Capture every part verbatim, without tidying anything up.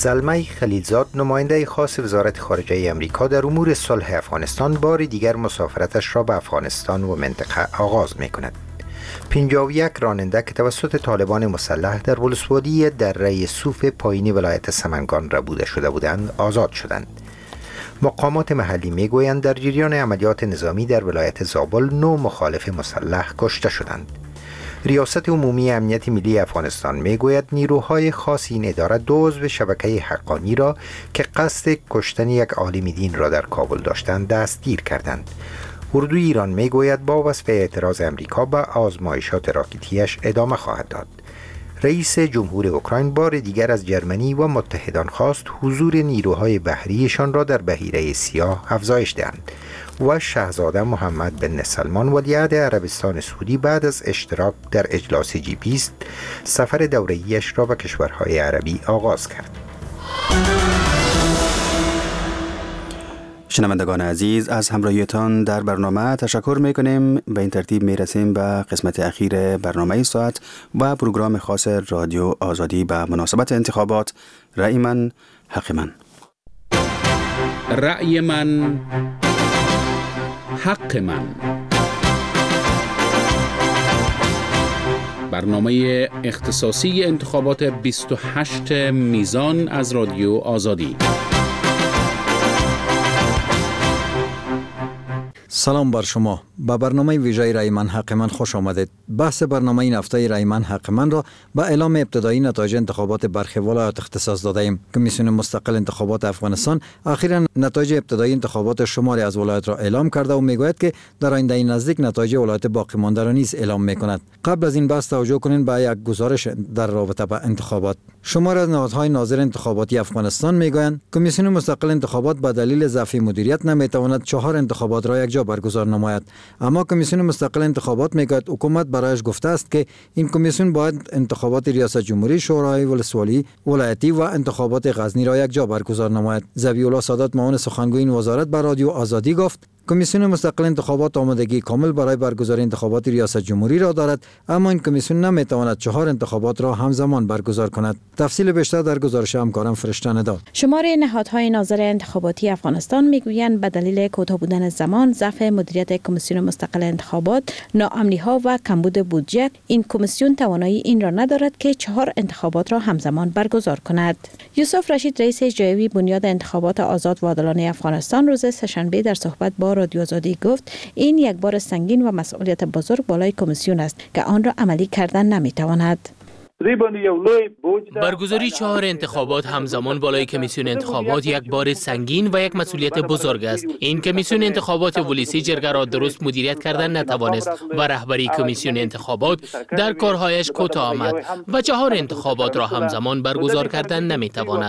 زلمه خلیلزاد، نماینده خاص وزارت خارجه امریکا در امور صلح افغانستان، بار دیگر مسافرتش را به افغانستان و منطقه آغاز می کند. پنجاه و یک راننده که توسط طالبان مسلح در ولسوالی دره صوف پایینی ولایت سمنگان ربوده شده بودند، آزاد شدند. مقامات محلی می گویند در جریان عملیات نظامی در ولایت زابل نه مخالف مسلح کشته شدند. ریاست عمومی امنیت ملی افغانستان می گوید نیروهای خاص این اداره دو عضو شبکه حقانی را که قصد کشتن یک عالم دین را در کابل داشتند دستگیر کردند. اردوی ایران می گوید با وصف اعتراض امریکا به آزمایشات راکتیش ادامه خواهد داد. رئیس جمهور اوکراین بار دیگر از جرمنی و متحدان خواست حضور نیروهای بحریشان را در بحیره سیاه افزایش دهند و شاهزاده محمد بن سلمان ولیعهد عربستان سعودی بعد از اشتراک در اجلاس جی بیست سفر دوره‌ایش را به کشورهای عربی آغاز کرد. شنوندگان عزیز، از همراهیتان در برنامه تشکر میکنیم. به این ترتیب میرسیم به قسمت اخیر برنامه ساعت و پروگرام خاص رادیو آزادی به مناسبت انتخابات. رأی من حق من. رأی من حق من. برنامه اختصاصی انتخابات بیست و هشت میزان از رادیو آزادی. سلام بر شما. با برنامه ویژه رأی من حق من خوش آمدید. بحث برنامه این هفته رأی من حق من را با اعلام ابتدایی نتایج انتخابات برخی ولایات اختصاص داده ایم. کمیسیون مستقل انتخابات افغانستان اخیراً نتایج ابتدایی انتخابات شماری از ولایات را اعلام کرده و میگوید که در آینده نزدیک نتایج ولایات باقی مانده را نیز اعلام میکند. قبل از این بحث توجه کنین به یک گزارش در رابطه با انتخابات. شماری از نهادهای ناظر انتخاباتی افغانستان میگویند کمیسیون مستقل انتخابات به دلیل ضعف مدیریت نمیتواند چهار انتخابات را یکجا برگزار نماید. اما کمیسیون مستقل انتخابات میگوید حکومت برایش گفته است که این کمیسیون باید انتخابات ریاست جمهوری، شورای ولسوالی، ولایتی و انتخابات غزنی را یکجا برگزار نماید. ذبیح الله سادات معاون سخنگوی این وزارت به رادیو آزادی گفت کمیسیون مستقل انتخابات آمادگی کامل برای برگزاری انتخابات ریاست جمهوری را دارد، اما این کمیسیون نمیتواند چهار انتخابات را همزمان برگزار کند. تفصیل بیشتر در گزارش همکارم فرشته نداد. شماره نهادهای ناظر انتخاباتی افغانستان میگویند به دلیل کوتاه بودن زمان، ضعف مدیریت کمیسیون مستقل انتخابات، ناامنی‌ها و کمبود بودجه، این کمیسیون توانایی این را ندارد که چهار انتخابات را همزمان برگزار کند. یوسف رشید رئیس اجرایی بنیاد انتخابات آزاد و عادلانه افغانستان روز سه‌شنبه در صحبت با رادیو آزادی گفت این یک بار سنگین و مسئولیت بزرگ بالای کمیسیون است که آن را عملی کردن نمیتواند. برگزاری چهار انتخابات همزمان بالای کمیسیون انتخابات یک بار سنگین و یک مسئولیت بزرگ است. این کمیسیون انتخابات ولسی جرگه را درست مدیریت کردن نتوانست و رهبری کمیسیون انتخابات در کارهایش کوتاه آمد و چهار انتخابات را همزمان برگزار کردن نمیتواند.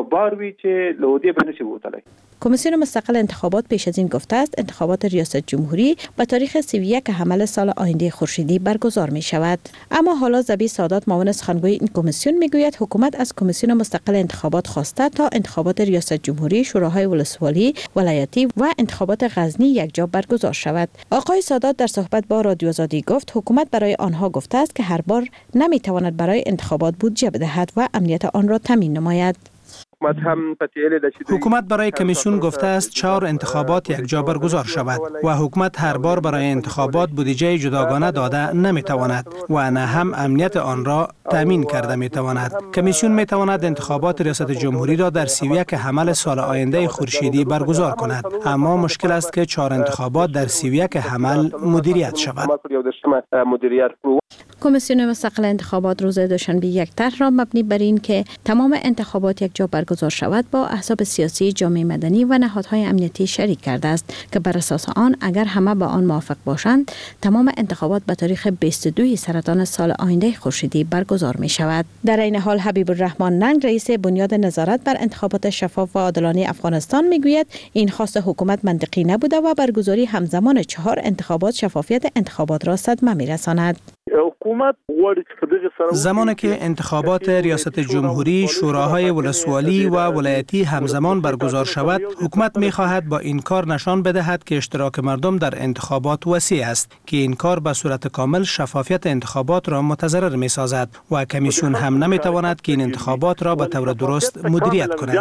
کمیسیون مستقل انتخابات پیش از این گفته است انتخابات ریاست جمهوری به تاریخ سی و یک حمل سال آینده خورشیدی برگزار می شود. اما حالا ذبیح سادات معاون سخنگوی این کمیسیون میگوید حکومت از کمیسیون مستقل انتخابات خواسته تا انتخابات ریاست جمهوری، شوراهای ولسوالی، ولایتی و انتخابات غزنی یکجا برگزار شود. آقای سادات در صحبت با رادیو آزادی گفت حکومت برای آنها گفته است که هر بار نمیتواند برای انتخابات بودجه بدهد و امنیت آن را تامین نماید. حکومت برای کمیسیون گفته است چهار انتخابات یکجا برگزار شود و حکومت هر بار برای انتخابات بودجه جداگانه داده نمیتواند و نه هم امنیت آن را تامین کرده میتواند. کمیسیون میتواند انتخابات ریاست جمهوری را در سی و یک حمل سال آینده خورشیدی برگزار کند، اما مشکل است که چهار انتخابات در سی و یک حمل مدیریت شود. کمیسیون مستقل انتخابات روز دوشنبه یک طرح را مبنی بر این که تمام انتخابات یکجا برگزار شود با احزاب سیاسی، جامعه مدنی و نهادهای امنیتی شریک کرده است که بر اساس آن اگر همه با آن موافق باشند تمام انتخابات به تاریخ بیست و دو سرطان سال آینده خورشیدی برگزار می شود. در این حال حبیب الرحمن ننگ رئیس بنیاد نظارت بر انتخابات شفاف و عادلانه افغانستان میگوید این خواست حکومت منطقی نبوده و برگزاری همزمان چهار انتخابات شفافیت انتخابات را صدمه میرساند. حکومت غواړي چې په دغه سره زمانی که انتخابات ریاست جمهوری، شوراهای ولسوالی و ولایتی همزمان برگزار شود، حکومت می‌خواهد با این کار نشان بدهد که اشتراک مردم در انتخابات وسیع است که این کار به صورت کامل شفافیت انتخابات را متضرر می‌سازد و کمیسیون هم نمی‌تواند که این انتخابات را به طور درست مدیریت کند.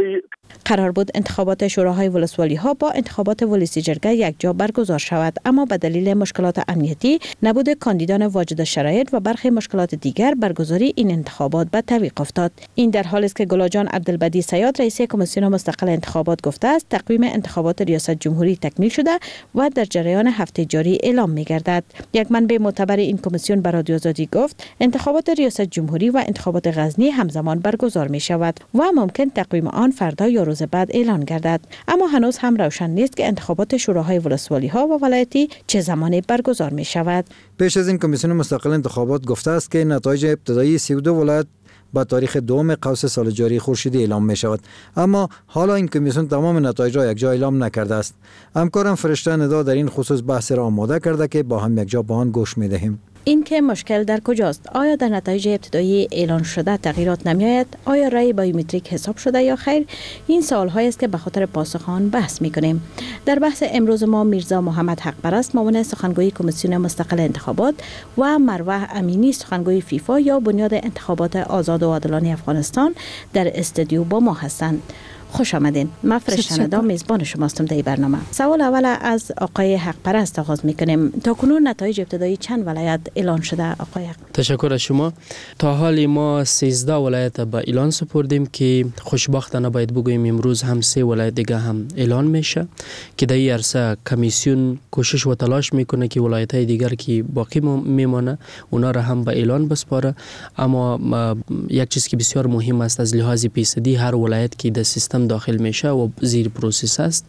قرار بود انتخابات شوراهای ولسوالی ها با انتخابات ولسی جرگه یک جا برگزار شود، اما به دلیل مشکلات امنیتی، نبود کاندیدان واجد شرایط و برخی مشکلات دیگر برگزاری این انتخابات به تعویق افتاد. این در حالی است که گلاجان عبدالبدی صیاد رئیس کمیسیون مستقل انتخابات گفته است تقویم انتخابات ریاست جمهوری تکمیل شده و در جریان هفته جاری اعلام می‌گردد. یک منبع معتبر این کمیسیون به رادیو آزادی گفت انتخابات ریاست جمهوری و انتخابات غزنی همزمان برگزار می شود و ممکن تقویم آن فردا یا روز بعد اعلان گردد، اما هنوز هم روشن نیست که انتخابات شوراهای ولسوالی ها و ولایتی چه زمانی برگزار می شود. پیش از این کمیسیون مستقل انتخابات گفته است که نتایج ابتدایی سی و دو ولایت با تاریخ دوم قوس سال جاری خورشیدی اعلام می شود، اما حالا این کمیسیون تمام نتایج را یک جا اعلام نکرده است. همکارم فرشته ندا در این خصوص بحث را آماده کرده که با هم یک جا با آن گوش می دهیم. این که مشکل در کجاست؟ آیا در نتایج ابتدایی اعلان شده تغییرات نمی آید؟ آیا رای بایومتریک حساب شده یا خیر؟ این سوال‌هایی است که به خاطر پاسخ آن بحث می‌کنیم. در بحث امروز ما میرزا محمد حقپرست معاون سخنگوی کمیسیون مستقل انتخابات و مروه امینی سخنگوی فیفا یا بنیاد انتخابات آزاد و عادلانه افغانستان در استودیو با ما هستند. خوش آمدین. من فرشته ندا میزبان شماستم در این برنامه. سوال اول از آقای حقپرست آغاز میکنیم. تا کنون نتایج ابتدایی چند ولایت اعلان شده آقای حق؟ تشکر از شما. تا حال ما سیزده ولایت به اعلان سپردیم که خوشبختانه باید بگوییم امروز هم سه ولایت دیگه هم اعلان میشه که در این عرصه کمیسیون کوشش و تلاش میکنه که ولایت‌های دیگر که باقی میمانه اونا را هم به اعلان بسپاره، اما یک چیز که بسیار مهم است از لحاظ فیصدی هر ولایت که در سیستم داخل میشه و زیر پروسس است،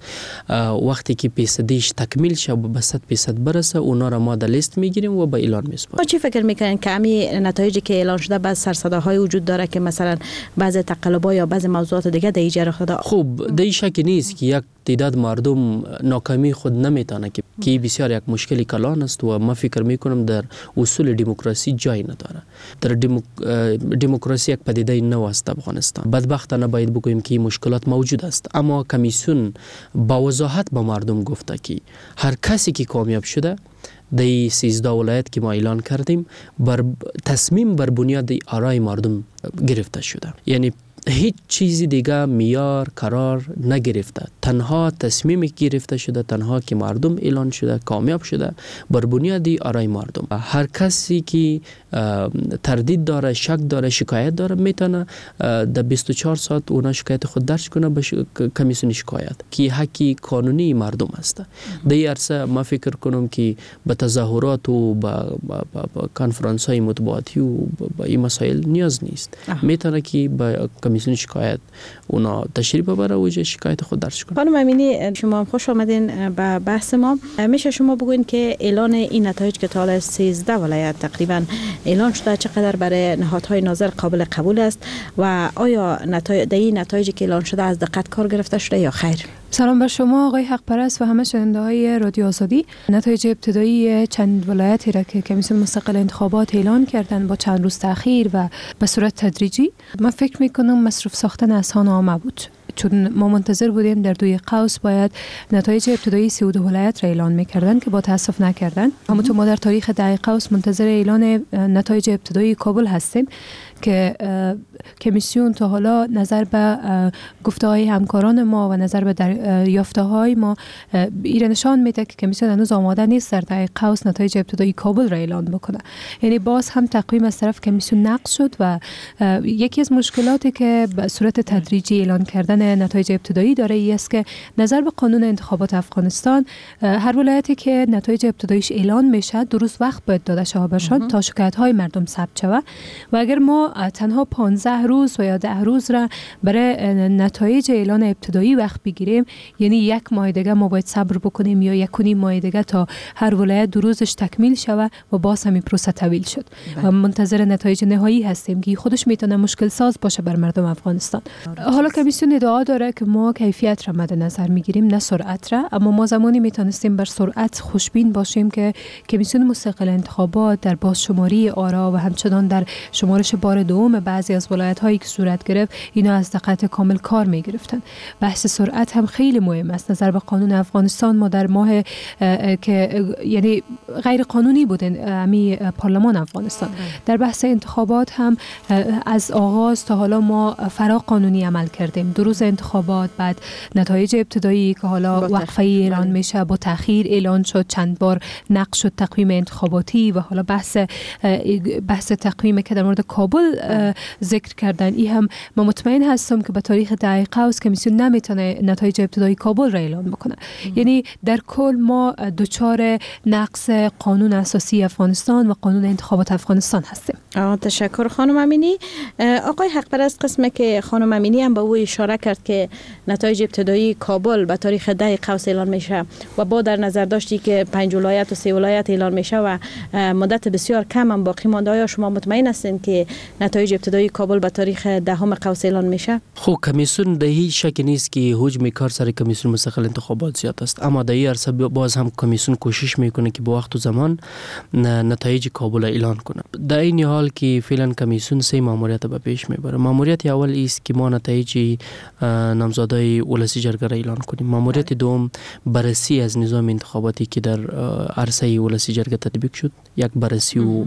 وقتی که فیصدیش تکمیل شه و به صد درصد برسه اونا را ما در لیست میگیریم و به اعلان میسپاریم. چی فکر میکنین که همین نتایجی که اعلان شده بعض سرصداهای وجود داره که مثلا بعض تقلب‌ها یا بعض موضوعات دیگه در ایجاد خدا؟ خوب در شک نیست که یک تعداد مردم ناکامی خود نمیتونه که کی بسیار یک مشکلی کلان است و ما فکر میکنم در اصول دموکراسی جای نداره. در دموک... دموکراسی یک پدیده نو است افغانستان. بدبختانه باید بگوییم که مشکلات موجود است، اما کمیسیون با وضاحت به مردم گفته که هر کسی که کامیاب شده در سیزده ولایت که ما اعلان کردیم بر تصمیم بر بنیاد آرای مردم گرفته شده، یعنی هیچ چیزی دیگه میار قرار نگرفته، تنها تصمیمی گرفته شده، تنها که مردم اعلان شده کامیاب شده بر بنیاد آرای مردم. هر کسی که تردید داره، شک داره، شکایت داره میتونه در بیست و چهار ساعت اونا شکایت خود درج کنه به کمیسیون شکایت که حقی قانونی مردم است. در این عرصه ما فکر کنم که به تظاهرات و با کنفرانس های مطبوعاتی و با این مسائل نیاز نیست. میتونه که به کمیسیون شکایت اونا تشریف ببره و شکایت خود درج کنه. خانم امینی شما هم خوش آمدین به بحث ما. میشه شما بگوین که اعلان این نتایج که تا حالا سیزده ولایت تقریبا اعلان شده چقدر برای نهادهای ناظر قابل قبول است و آیا نتایج در این نتایجی که اعلان شده از دقت کار گرفته شده یا خیر؟ سلام بر شما آقای حقپرست و همه شنونده های رادیو آزادی. نتایج ابتدایی چند ولایتی را که کمیسیون مستقل انتخابات اعلان کردن با چند روز تأخیر و به صورت تدریجی، من فکر میکنم مصرف ساختن اذهان عامه بود، چون ما منتظر بودیم در دوی قوس باید نتایج ابتدایی سی و دو ولایت را اعلان میکردن که با تاسف نکردن. همونطور ما در تاریخ ده قوس منتظر اعلان نتایج ابتدایی کابل هستیم که کمیسیون تا حالا نظر به گفته های همکاران ما و نظر به یافته های ما ایره نشان میده که کمیسیون هنوز آماده نیست در ده قوس نتایج ابتدایی کابل را اعلان بکنه. یعنی باز هم تقویم از طرف کمیسیون نقض شد و یکی از مشکلاتی که به صورت تدریجی اعلان کردن نتایج ابتدایی داره ای است که نظر به قانون انتخابات افغانستان هر ولایتی که نتایج ابتداییش اعلان میشه درست وقت باید داده شود برشان تا شکایت های مردم ثبت شود و اگر ما تنها پانزده روز و یا ده روز را برای نتایج اعلان ابتدایی وقت بگیریم، یعنی یک ماه دیگه ما باید صبر بکنیم یا یک و نیم ماه دیگه تا هر ولایت دو روزش تکمیل شود و باز همین پروسه طویل شد و منتظر نتایج نهایی هستیم که خودش میتونه مشکل ساز باشه بر مردم افغانستان. حالا کمیسیون ادعا ادعا داره که ما کیفیت را مد نظر میگیریم نه سرعت را، اما ما زمانی میتونستیم بر سرعت خوشبین باشیم که کمیسیون مستقل انتخابات در بازشماری آرا و همچنان در شمارش بار دوم بعضی از ولایت هایی که صورت گرفت اینا از دقت کامل کار میگرفتن. بحث سرعت هم خیلی مهم است. نظر به قانون افغانستان ما در ماه که یعنی غیر قانونی بود امی پارلمان افغانستان در بحث انتخابات هم از آغاز تا حالا ما فرا قانونی عمل کردیم. دو روز انتخابات، بعد نتایج ابتدایی که حالا وقفه اعلان میشه با تأخیر اعلان شد، چند بار نقش شد تقویم انتخاباتی و حالا بحث بحث تقویم که در مورد کابل ذکر کردن. این هم من مطمئن هستم که به تاریخ ده قوس کمیسیون نمیتونه نتایج ابتدایی کابل را اعلان بکنه. یعنی در کل ما دچار نقض قانون اساسی افغانستان و قانون انتخابات افغانستان هستیم. تشکر خانم امینی. آقای حقپرست، قسمه که خانم امینی هم به او اشاره کرد که نتایج ابتدایی کابل به تاریخ ده قوس اعلان میشه و با در نظر داشتی که پنج ولایت و سه ولایت اعلان میشه و مدت بسیار کم هم باقی مانده، آیا شما مطمئن هستین که نتایج ابتدایی کابل به تاریخ دهم قوس اعلان میشه؟ خب کمیسیون در هیچ شک نیست که حجم کار سر کمیسیون مستقل انتخابات زیاد است، اما در این عرصه باز هم کمیسیون کوشش میکنه که با وقت و زمان نتایج کابل اعلان کنه. در این حال که فعلا کمیسیون سه ماموریت به پیش میبره. ماموریت اول است که ما نتایج نامزدای ولسی جرگه را اعلان کنیم. ماموریت دوم بررسی از نظام انتخاباتی که در عرصه ولسی جرگه تطبیق شد، یک بررسی و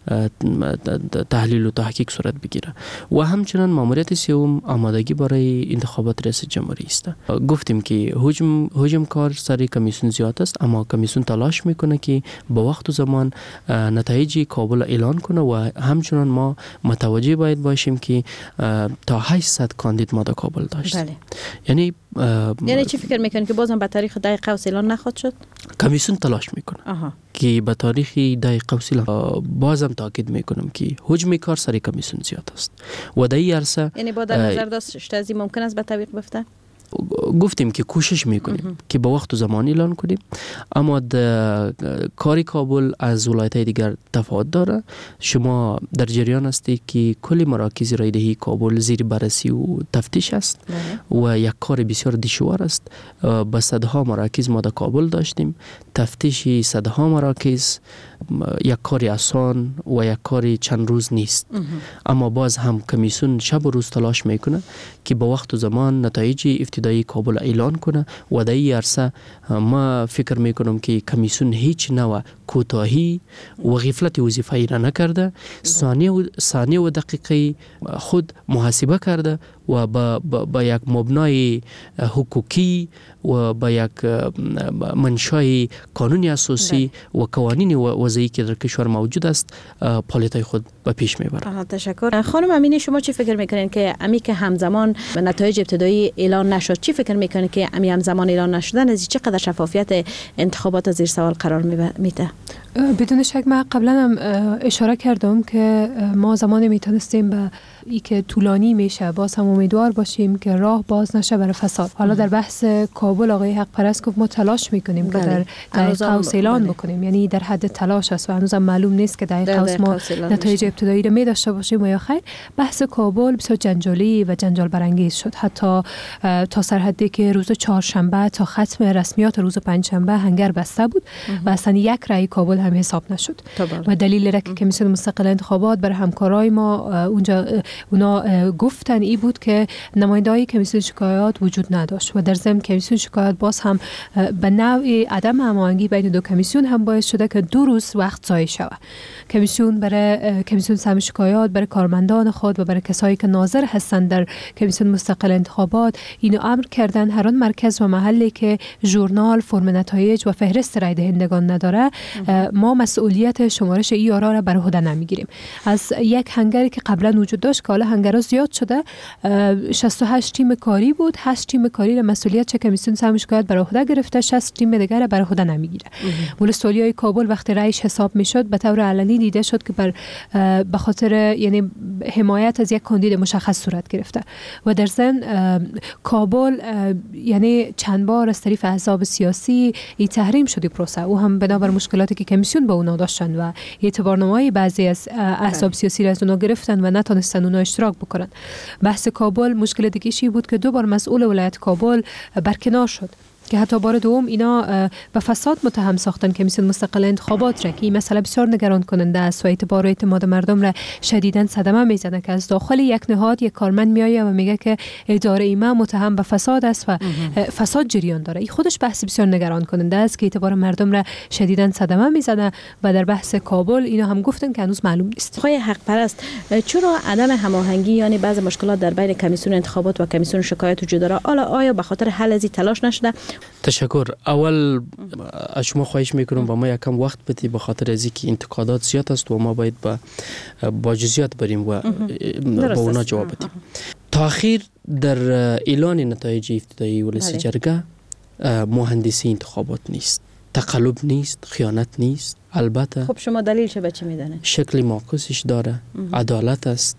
تحلیل و تحقیق صورت بگیره و همچنین ماموریت سوم آمادگی برای انتخابات رئیس جمهوری است. گفتیم که حجم حجم کار سر کمیسیون زیاد است، اما کمیسیون تلاش میکنه که با وقت و زمان نتایج کابل اعلان کنه و همچنین ما متوجه باید باشیم که تا هشتصد کاندید ما در کابل داشتیم. بله. یعنی یعنی چی فکر میکنین که بازم به تاریخ ده قوس اعلان نخواهد شد؟ کمیسیون تلاش میکنه آها. که به تاریخ ده قوس اعلان. بازم تاکید میکنم که حجم کار سر کمیسیون زیاد است و در این عرصه یعنی با در نظر داشت از این ممکن است به تعویق بفته؟ گفتیم که کوشش میکنیم که با وقت و زمان اعلان کنیم، اما کاری کابل از ولایت دیگر تفاوت داره. شما در جریان هستی که کل مراکز رایدهی کابل زیر بررسی و تفتیش است و یک کار بسیار دشوار است. با صدها مراکز ما در کابل داشتیم، تفتیش صدها مراکز یک کاری آسان و یک کاری چند روز نیست. اما باز هم کمیسیون شب و روز تلاش میکنه که با وقت و زمان نتایج ابتدایی کابل اعلان کنه و در این عرصه ما فکر میکنم که کمیسیون هیچ نوع کوتاهی و غفلت وظیفه‌ای را نکرده. ثانیه و ثانیه و دقیقه خود محاسبه کرده و با, با, با یک مبنای حقوقی و با یک منشای قانونی اساسی و قوانین وضعی که در کشور موجود است پالیتای خود به پیش میبره. تشکر. خانم امینی، شما چی فکر میکنین که امی که همزمان نتایج ابتدایی اعلان نشد، چی فکر میکنین که امی همزمان اعلان نشدن از چقدر شفافیت انتخابات زیر سوال قرار میده؟ بدون شک من قبلا هم اشاره کردم که ما زمانی میتونستیم به ای که طولانی میشه باز هم امیدوار باشیم که راه باز نشه برای فساد. حالا در بحث کابل آقای حق پرست گفت ما تلاش میکنیم که در ده قوس اعلان بکنیم، یعنی در حد تلاش است و هنوزم معلوم نیست که ده قوس ما نتایج ابتدایی رو می داشته باشیم و یا خیر. بحث کابل بسیار جنجالی و جنجال برانگیز شد، حتی تا سرحدی که روز چهارشنبه تا ختم رسمیات روز پنجشنبه هنگر بسته بود و اصلا یک رأی کابل هم حساب نشد و دلیل را که کمیسیون مستقل انتخابات برای همکارای ما اونجا اونا گفتن ای بود که نماینده‌های کمیسیون شکایات وجود نداشت و در ضمن کمیسیون شکایات باز هم به نوع عدم هماهنگی بین دو کمیسیون هم باعث شده که دو روز وقت ضایع شود. کمیسیون برای کمیسیون سهم شکایات برای کارمندان خود و برای کسایی که ناظر هستند در کمیسیون مستقل انتخابات اینو امر کردن هر آن مرکز و محلی که ژورنال، فرم نتایج و فهرست رای دهندگان نداره ما مسئولیت شمارش ای آرا را بر عهده نمیگیریم. از یک هنگری که قبلا وجود داشت که حالا هنگرها زیاد شده، شصت و هشت تیم کاری بود، هشت تیم کاری را مسئولیت چه کمیسیون سهم شکایات بر عهده گرفته، شصت تیم دیگر را بر عهده نمیگیره. ولسوالیای کابل وقتی رایش حساب میشد به طور علنی دیده شد که بر به خاطر یعنی حمایت از یک کاندید مشخص صورت گرفته و در ضمن کابل یعنی چند بار از طریق احزاب سیاسی ای تحریم شده پروسه او هم بنابر مشکلاتی که کمیسیون با اونا داشتن و اعتبارنامه‌های بعضی از احزاب سیاسی را از اونا گرفتن و نتونستن اونا اشتراک بکنن. بحث کابل مشکل دیگه بود که دو بار مسئول ولایت کابل برکنار شد که حتی بار دوم اینا به فساد متهم ساختن کمیسیون مستقل انتخابات را که این مسئله بسیار نگران کننده است و اعتبار و اعتماد مردم را شدیداً صدمه میزنه که از داخل یک نهاد یک کارمند میآید و میگه که اداره ایما متهم به فساد است و فساد جریان داره. این خودش بحث بسیار نگران کننده است که اعتبار مردم را شدیداً صدمه میزنه و در بحث کابل اینا هم گفتن که هنوز معلوم نیست. خواهی حق پرست، چرا عدم هماهنگی یعنی بعضی مشکلات در بین کمیسیون انتخابات و کمیسیون شکایت وجود داره؟ آیا به خاطر حل از تلاش نشده؟ تشکر. اول از شما خواهش میکنم با ما یکم وقت بدید به خاطر از اینکه انتقادات زیاد است و ما باید با با جزئیات بریم و با اونا جواب بدیم. تاخیر در اعلان نتایج ابتدایی ولسی جرگه مهندسی انتخابات نیست، تقلب نیست، خیانت نیست. البته خب شما دلیل چه بچه میدانید؟ شکل معکوسش داره، عدالت است،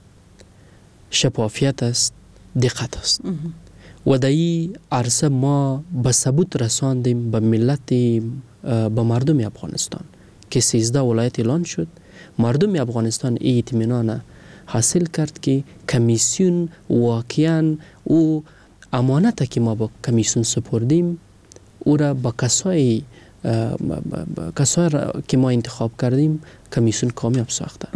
شفافیت است، دقت است. و در این عرصه ما به ثبوت رساندیم به ملت، به مردم افغانستان که سیزده ولایت اعلان شد. مردم افغانستان این اطمینان حاصل کرد که کمیسیون واقعا او امانت که ما با کمیسیون سپردیم او را با کسای کسای که ما انتخاب کردیم کمیسیون کامیاب ساخته.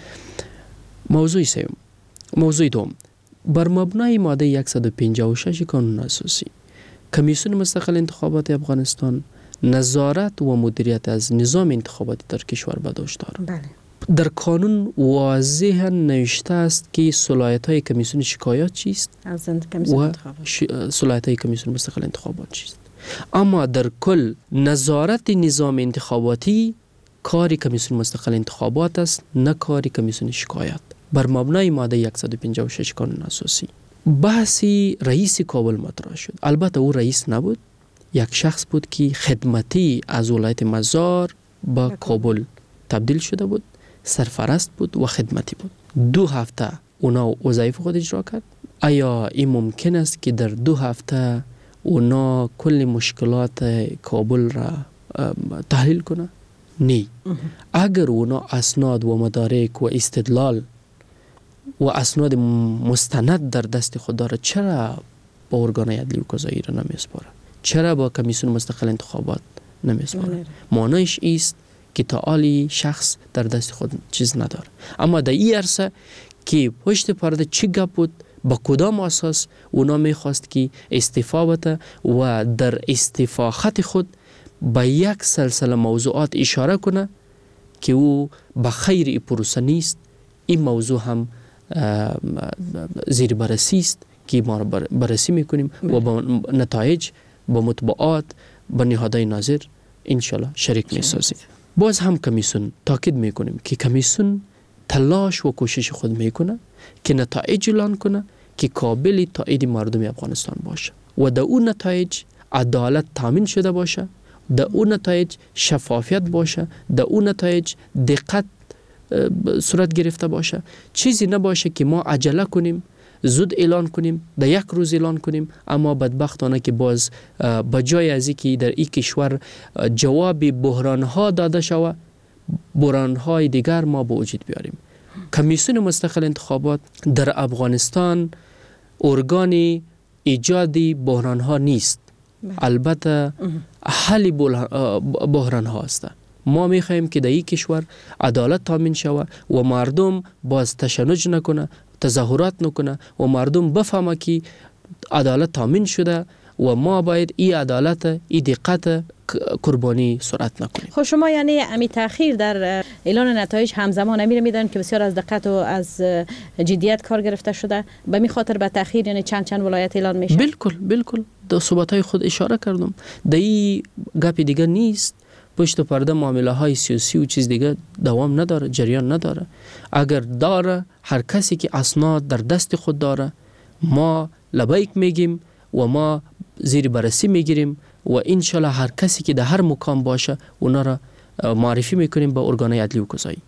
موضوع سوم. موضوع دوم، بر مبنای ماده صد و پنجاه و شش قانون اساسی کمیسیون مستقل انتخابات افغانستان نظارت و مدیریت از نظام انتخاباتی در کشور به داشت دارد. بله. در قانون واضحا نوشته است که صلاحیت‌های کمیسیون شکایات چیست از کمیسیون انتخابات ش... صلاحیت‌های کمیسیون مستقل انتخابات چیست. اما در کل نظارت نظام انتخاباتی کاری کمیسیون مستقل انتخابات است، نه کاری کمیسیون شکایات. بر مبنای ماده صد و پنجاه و شش قانون اساسی بحثی رئیس کابل مطرح شد. البته او رئیس نبود، یک شخص بود که خدمتی از ولایت مزار به کابل تبدیل شده بود، سرفرست بود و خدمتی بود. دو هفته اونا وظایف خود اجرا کرد. آیا این ممکن است که در دو هفته اونا کل مشکلات کابل را تحلیل کنه؟ نه. اگر اونا اسناد و مدارک و استدلال و اسناد مستند در دست خود داره، چرا با ارگان عدلی و قضایی را نمیسپاره؟ چرا با کمیسیون مستقل انتخابات نمیسپاره؟ معنیش است که تعالی شخص در دست خود چیز نداره. اما در این عرصه که پشت پرده چی گپ بود، با کدام اساس اونا میخواست که استعفا بده و در استعفا خط خود به یک سلسله موضوعات اشاره کنه که او به خیر ای پروسه نیست. این موضوع هم زیر بررسی است که ما را بررسی میکنیم و با نتایج، با مطبوعات، با نهادهای ناظر انشالله شریک میسازیم. باز هم کمیسیون تاکید میکنیم که کمیسیون تلاش و کوشش خود میکنه که نتایج اعلان کنه که قابل تایید مردم افغانستان باشه و در اون نتایج عدالت تامین شده باشه، در اون نتایج شفافیت باشه، در اون نتایج دقت صورت گرفته باشه. چیزی نباشه که ما عجله کنیم، زود اعلان کنیم، در یک روز اعلان کنیم، اما بدبختانه که باز بجای از اینکه در این کشور جواب بحران‌ها داده شود، بحران‌های دیگر ما به وجود بیاریم. کمیسیون مستقل انتخابات در افغانستان ارگان ایجادی بحران‌ها نیست، البته حل بحران‌ها است. ما میخواهیم که در این کشور عدالت تامین شود و مردم باز تشنج نکنه، تظاهرات نکنه و مردم بفهمه که عدالت تامین شده و ما باید این عدالت، این دقت قربانی سرعت نکنیم. خب شما یعنی امی تاخیر در اعلان نتایج همزمان امیر میدن که بسیار از دقت و از جدیت کار گرفته شده، به می خاطر به تاخیر یعنی چند چند ولایت اعلان میشه؟ بالکل بالکل در صحبت‌های خود اشاره کردم. در این گپ دیگه نیست. پشت پرده معامله های سیاسی و چیز دیگه دوام نداره، جریان نداره. اگر داره، هر کسی که اسناد در دست خود داره، ما لبیک میگیم و ما زیر بررسی میگیریم و انشالله هر کسی که در هر مکان باشه اونا را معرفی میکنیم به ارگانهای عدلی و قضایی.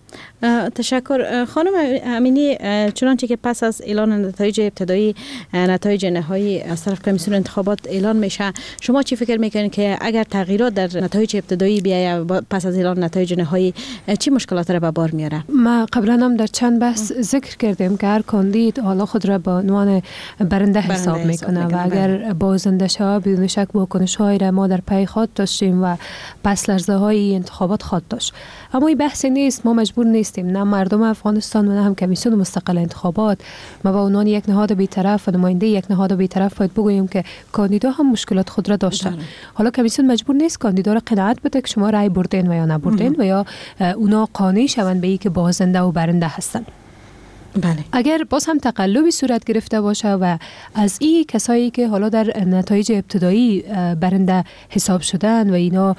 تشکر. خانم امینی، چنانچه که پس از اعلان نتایج ابتدایی نتایج نهایی از طرف کمیسیون انتخابات اعلان میشه، شما چی فکر میکنید که اگر تغییرات در نتایج ابتدایی بیاید پس از اعلان نتایج نهایی چی مشکلات را به بار میاره؟ ما قبلا هم در چند بحث ذکر کردیم که هر کاندید حالا خود را به عنوان برنده حساب میکنه و اگر بازنده شود بدون شک واکنش‌هایی را ما در پی خود داشتیم و پس لرزه های انتخابات خود داشت. اما این بحثی نیست، ما مجبور نیستیم، نه مردم افغانستان و نه هم کمیسیون مستقل انتخابات. ما به عنوان یک نهاد بی‌طرف و نماینده یک نهاد بی‌طرف باید بگوییم که کاندیدا هم مشکلات خود را داشتن. حالا کمیسیون مجبور نیست کاندیدا را قناعت بده که شما رأی بردین و یا نبردین و یا اونا قانع شوند به اینکه بازنده و برنده هستن. بله. اگر باز هم تقلبی صورت گرفته باشه و از این کسایی که حالا در نتایج ابتدایی برنده حساب شدن و اینا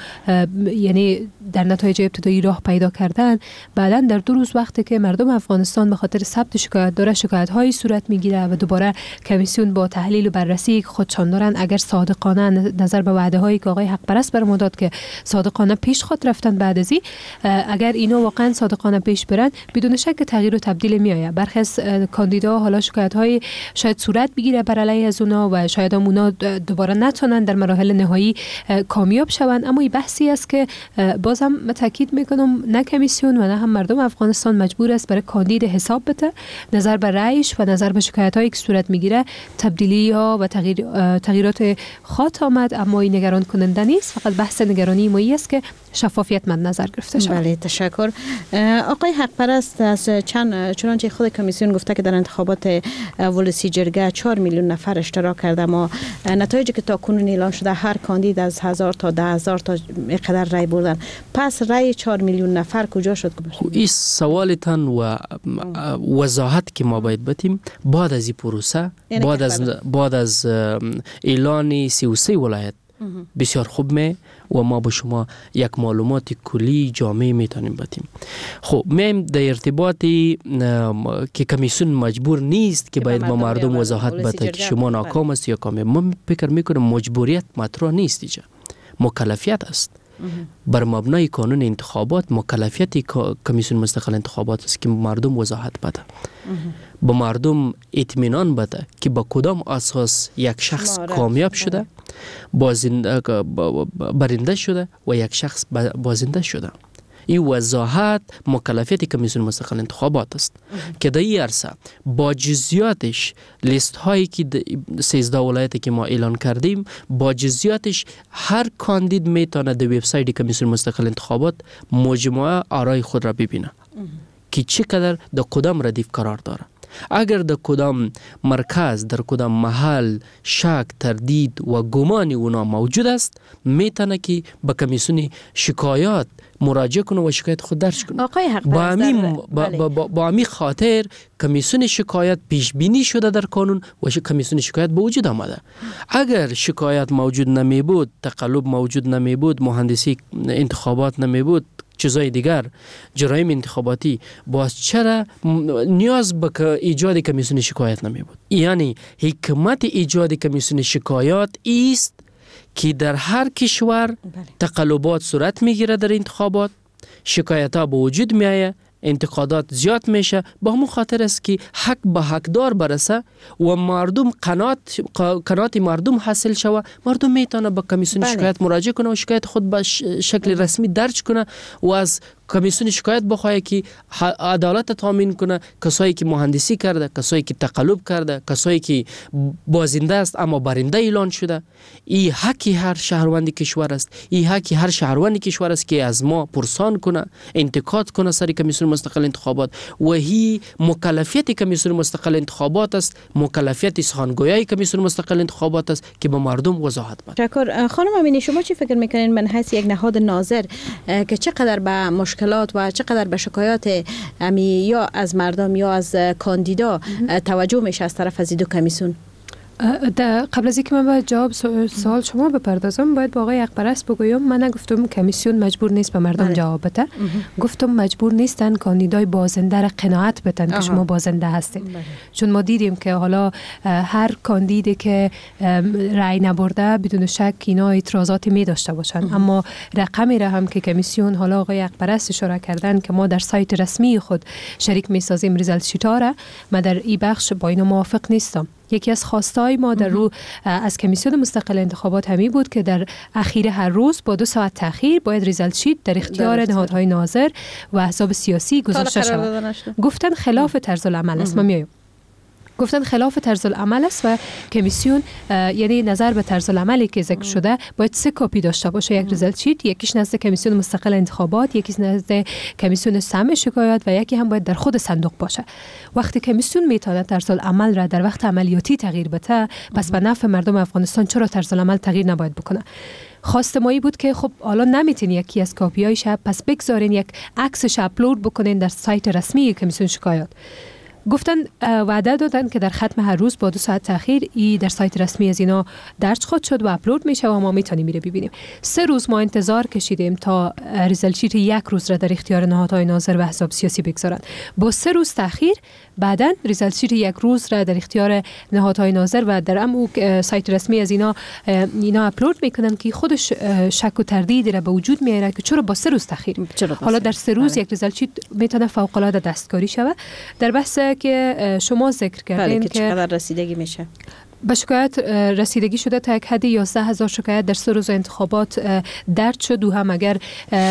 یعنی در نتایج ابتدایی راه پیدا کردن، بعداً در دو روز وقتی که مردم افغانستان به خاطر ثبت شکایت داره شکایت هایی صورت میگیره و دوباره کمیسیون با تحلیل و بررسی خودشان دارن اگر صادقانه نظر به وعده هایی که آقای حق پرست برام داد که صادقانه پیش خود رفتن، بعد از این اگر اینا واقعا صادقانه پیش برن بدون شک تغییر و تبدیل میآید. برخی از کاندیدا حالا شکایت های شاید صورت بگیره بر علیه از اونا و شاید هم اونا دوباره نتونن در مراحل نهایی کامیاب شوند. اما این بحثی است که بازم تاکید میکنم نه کمیسیون و نه هم مردم افغانستان مجبور است برای کاندید حساب بده، نظر به رأیش و نظر به شکایت هایی که صورت میگیره تبدیلی ها و تغییر تغییرات خواهد آمد. اما این نگران کننده نیست، فقط بحث نگرانی ما است که شفافیت مد نظر گرفته شود. بله، تشکر. آقای حق پرست، از چند چنانچه خود کمیسیون گفته که در انتخابات ولسی جرگه چهار میلیون نفر اشتراک کرده، اما نتایجی که تا کنون اعلان شده هر کاندید از هزار تا ده هزار تا مقدار رای بردن. پس رای چهار میلیون نفر کجا شد؟ این سوالتان و وضاحت که ما باید بدیم بعد از این پروسه، بعد از بعد از اعلان سی و سه ولایت بسیار خوب می و ما به شما یک معلومات کلی جامع میتونیم بدیم. خب میم در ارتباطی که کمیسیون مجبور نیست که باید ما مردم وضاحت بده که شما ناکام است یا کامیاب. ما فکر میکنم مجبوریت مطرح نیست، اینجا مکلفیت است. بر مبنای قانون انتخابات مکلفیت کمیسیون مستقل انتخابات است که مردم وضاحت بده، با مردم اطمینان بده که با کدام اساس یک شخص کامیاب شده، بازنده برنده شده و یک شخص بازنده شده. این وضاحت مکلفیت کمیسیون مستقل انتخابات است که در این عرصه با جزئیاتش لیست هایی که سیزده ولایتی که ما اعلان کردیم با جزئیاتش هر کاندید میتونه در وبسایت کمیسیون مستقل انتخابات مجموعه آرای خود را ببینه که چقدر در کدام ردیف قرار داره. اگر در کدام مرکز، در کدام محل شک، تردید و گمان اونا موجود است، میتونه که به کمیسیون شکایات مراجعه کنه و شکایت خود درج کنه. با همین با, با, با, با همین خاطر کمیسیون شکایت پیش بینی شده در قانون و کمیسیون شکایت به وجود آمده. اگر شکایت موجود نمی بود، تقلب موجود نمی بود، مهندسی انتخابات نمی بود، چیزای دیگر، جرایم انتخاباتی، باز چرا نیاز به ایجاد کمیسیون شکایت نمی بود؟ یعنی حکمت ایجاد کمیسیون شکایات است که در هر کشور تقلبات صورت میگیره در انتخابات، شکایت ها به وجود میآید، انتقادات زیاد میشه، با همون خاطر است که حق به حقدار برسه و مردم قناعت قناعت مردم حاصل شوه، مردم میتونه به کمیسیون شکایت مراجعه کنه و شکایت خود به شکل رسمی درج کنه و از کمیسیون شکایت بخواه که عدالت تامین کنه. کسایی که مهندسی کرده، کسایی که تقلب کرده، کسایی که بازنده است اما برنده اعلان شده، این حقی هر شهروند کشور است، این حقی هر شهروند کشور است که از ما پرسان کنه، انتقاد کنه سر کمیسیون مستقل انتخابات و هی مکلفیت کمیسیون مستقل انتخابات است، مکلفیت سخنگویی کمیسیون مستقل انتخابات است که به مردم وضاحت بده. تشکر. خانم امینی، شما چی فکر میکنین من حیث یک نهاد ناظر که چقدر به مشکلات و چقدر به شکایات امی یا از مردم یا از کاندیدا توجه میشه از طرف از دو کمیسیون؟ قبل از اینکه من به جواب سوال شما بپردازم باید با آقای حق‌پرست بگویم من نگفتم کمیسیون مجبور نیست به مردم جواب بده. گفتم مجبور نیستن کاندیدای بازنده را قناعت بدن که شما بازنده هستین. چون ما دیدیم که حالا هر کاندیدی که رأی نبرده بدون شک اینا اعتراضاتی می داشته باشن. اما رقمی را هم که کمیسیون حالا آقای حق‌پرست اشاره کردن که ما در سایت رسمی خود شریک می سازیم ریزالت شیت ها را، من در این بخش با اینا موافق نیستم. یکی از خواستای ما در رو از کمیسیون مستقل انتخابات همی بود که در اخیر هر روز با دو ساعت تأخیر باید ریزالت شیت در اختیار نهادهای ناظر و احزاب سیاسی گذاشته شود. گفتن خلاف طرز العمل است. ما میایم گفتن خلاف طرز العمل است و کمیسیون یعنی نظر به طرز العملی که ذکر شده باید سه کپی داشته باشه، یک ریزالت شیت، یکیش نزد کمیسیون مستقل انتخابات، یکیش نزد کمیسیون سمع شکایات و یکی هم باید در خود صندوق باشه. وقتی کمیسیون میتونه طرز العمل را در وقت عملیاتی تغییر بده، پس به نفع مردم افغانستان چرا طرز العمل تغییر نباید بکنه؟ خواست مایی بود که خب حالا نمیتین یکی از کاپی‌هایش پس بگذارین یک عکسش اپلود بکنین در سایت رسمی کمیسیون شکایات. گفتن وعده دادن که در ختم هر روز با دو ساعت تأخیر ای در سایت رسمی از اینا درج خود شد و اپلود میشه و ما میتونیم میره ببینیم. سه روز ما انتظار کشیدیم تا ریزالت شیت یک روز را در اختیار نهادهای ناظر و احزاب سیاسی بگذارن. با سه روز تأخیر بعداً ریزالت شیت یک روز را در اختیار نهادهای ناظر و در ام سایت رسمی از اینا اینا اپلود میکنن که خودش شک و تردید را به وجود میاره که چرا با سه روز تأخیر. حالا در سه روز یک ریزالت شیت میتونه فوق العاده دستکاری شود. در بحث که شما ذکر کردین که چقدر رسیدگی میشه به شکایت رسیدگی شده تا یک حد یازده هزار شکایت در سه روز انتخابات درج شد و هم اگر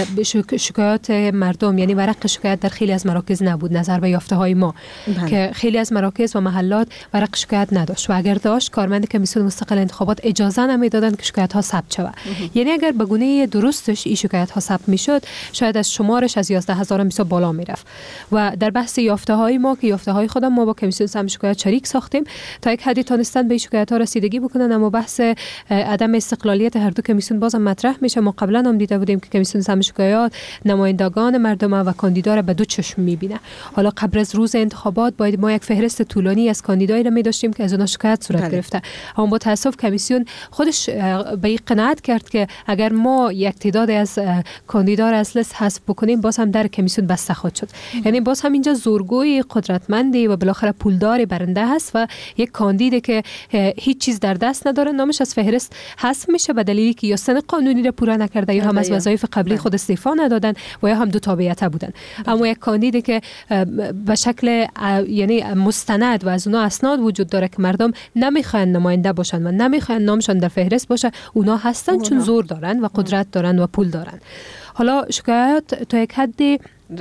شکایات مردم یعنی ورق شکایت در خیلی از مراکز نبود نظر به یافته های ما بله. که خیلی از مراکز و محلات ورق شکایت نداشت و اگر داشت کارمند کمیسیون مستقل انتخابات اجازه نمیدادن که شکایت ها ثبت شود. یعنی اگر به گونه درستش این شکایت ها ثبت میشد شاید از شمارش از یازده هزار میسا بالا میرفت. و در بحث یافته های ما که یافته های خودم ما با کمیسیون سم شکایت شریک ساختیم تا یک حدی تونستن به شکایت ها رسیدگی بکنن، اما بحث عدم استقلالیت هر دو کمیسیون بازم مطرح میشه. ما قبلا هم دیده بودیم که کمیسیون سم شکایات نمایندگان مردم و کاندیدا را به دو چشم میبینه. حالا قبل از روز انتخابات باید ما یک فهرست طولانی از کاندیدایی را می‌داشتیم که از اونها شکایت صورت بله. گرفته، اما با تاسف کمیسیون خودش به این قناعت کرد که اگر ما یک تعداد از کاندیدا را از لیست حذف بکنیم باز هم در کمیسیون بسته خواهد شد. یعنی باز هم اینجا زورگوی قدرتمندی و بالاخره پولدار برنده هست و یک کاندیدی که هیچ چیز در دست نداره نامش از فهرست حذف میشه به دلیلی که یا سن قانونی را پورا نکرده یا هم از وظایف قبلی خود استعفا ندادن و یا هم دو تابعیت بودن. اما یک کاندیدی که به شکل یعنی مستند و از اونها اسناد وجود داره که مردم نمیخوان نماینده باشن و نمیخوان نامشان در فهرست باشه، اونها هستن چون زور دارن و قدرت دارن و پول دارن. حالا شکایت تا یک حدی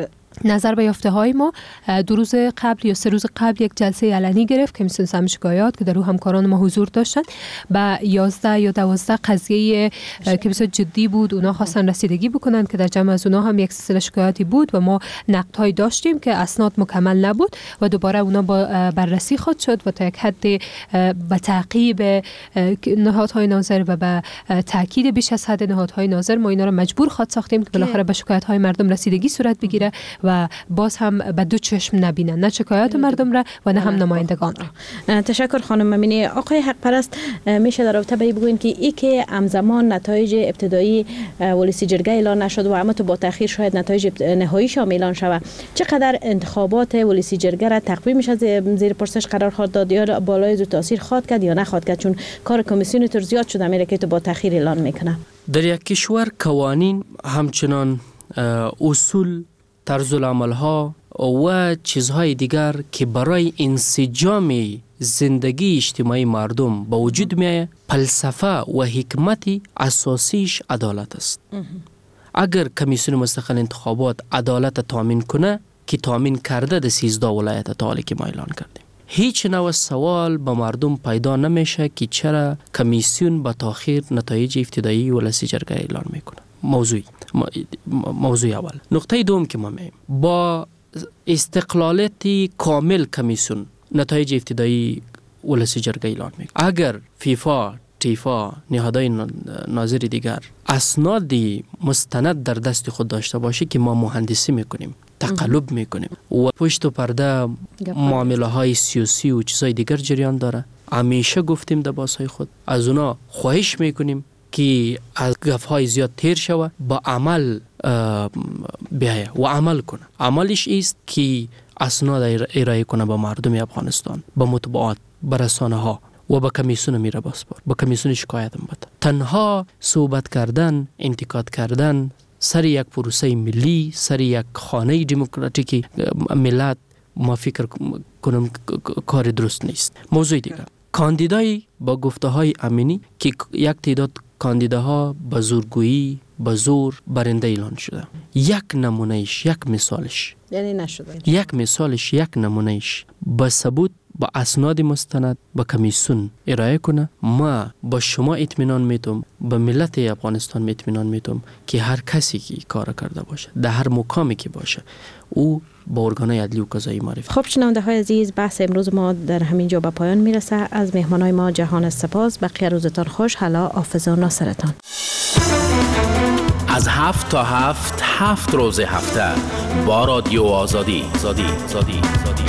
نظر به یافته های ما دو روز قبل یا سه روز قبل یک جلسه علنی گرفت کمیسیون سم شکایات که در او همکاران ما حضور داشتن. با یازده یا دوازده قضیه که بسیار جدی بود اونا خواستن رسیدگی بکنن که در جمع از اونا هم یک سلسله شکایاتی بود و ما نقدهای داشتیم که اسناد مکمل نبود و دوباره اونا با بررسی خود شد و تا یک حد به تعقیب نهادهای ناظر و به تاکید بیش از حد نهادهای ناظر ما اینا را مجبور خود ساختیم که بالاخره به شکایت های مردم رسیدگی صورت بگیره و باز هم به دو چشم نبینن، نه شکایات مردم را و نه هم نمایندگان را. تشکر خانم امینی. آقای حق‌پرست میشه در رابطه به بگوین که ای که همزمان نتایج ابتدایی ولسی جرگه اعلان نشد و اما تو با تاخیر شاید نتایج نهایی شام اعلان شود، چقدر انتخابات ولسی جرگه را تقویمش از زیر پرسش قرار خواهد داد یا بالای زو تاثیر خواهد کرد یا نخواهد کرد؟ چون کار کمیسیون تر زیاد شده میره که تو با تاخیر اعلان میکنه. در یک کشور قوانین همچنان اصول، طرز العمل ها و چیزهای دیگر که برای انسجام زندگی اجتماعی مردم با وجود میآید، فلسفه و حکمت اساسیش عدالت است. اگر کمیسیون مستقل انتخابات عدالت تامین کنه که تامین کرده در سیزده ولایت تا حالی که ما اعلان کردیم، هیچ نوع سوال به مردم پیدا نمیشه که چرا کمیسیون با تاخیر نتایج ابتدایی ولسی جرگه اعلان میکنه. موضوع موضوع اول. نقطه دوم که ما میگیم با استقلالیت کامل کمیسیون نتایج ابتدایی ولسی جرگه اعلان میکنه. اگر فیفا، تیفا، نهادهای ناظر دیگر اسنادی مستند در دست خود داشته باشه که ما مهندسی میکنیم، تقلب میکنیم و پشت و پرده معامله های سیاسی و چیزهای دیگر جریان داره، همیشه گفتیم در باسای خود، از اونا خواهش میکنیم که از گفهای زیاد تیر شوه، با عمل بیایه و عمل کنه. عملش است که اسناد ارائه کنه به مردم افغانستان، به مطبوعات، به رسانه ها و به کمیسیون میره باسپور، به کمیسیون شکایت هم بده. تنها صحبت کردن، انتقاد کردن سر یک پروسه ملی، سر یک خانه دموکراتیک ملت، ما فکر کنم کار درست نیست. موضوع دیگه، کاندیدای با گفته های امینی که یک تعداد کاندیداها به زورگویی، به زور برنده اعلان شده. یک نمونهش، یک مثالش، یعنی نشده، یک مثالش، یک نمونهش با ثبوت، با اسناد مستند به کمیسیون ارائه کنه. ما با شما اطمینان میتم، به ملت افغانستان اطمینان میتم که هر کسی که کار کرده باشه، در هر مقامی که باشه، او با ارگانهای عدلی و قضایی معرفی. خب شنونده های عزیز، بحث امروز ما در همین جا به پایان میرسه. از مهمانای ما جهان سپاس. بقیه روزتان خوش. حالا حافظ و ناصرتان. از هفت تا هفت هفت روز هفته با رادیو آزادی. آزادی. آزادی. آزادی.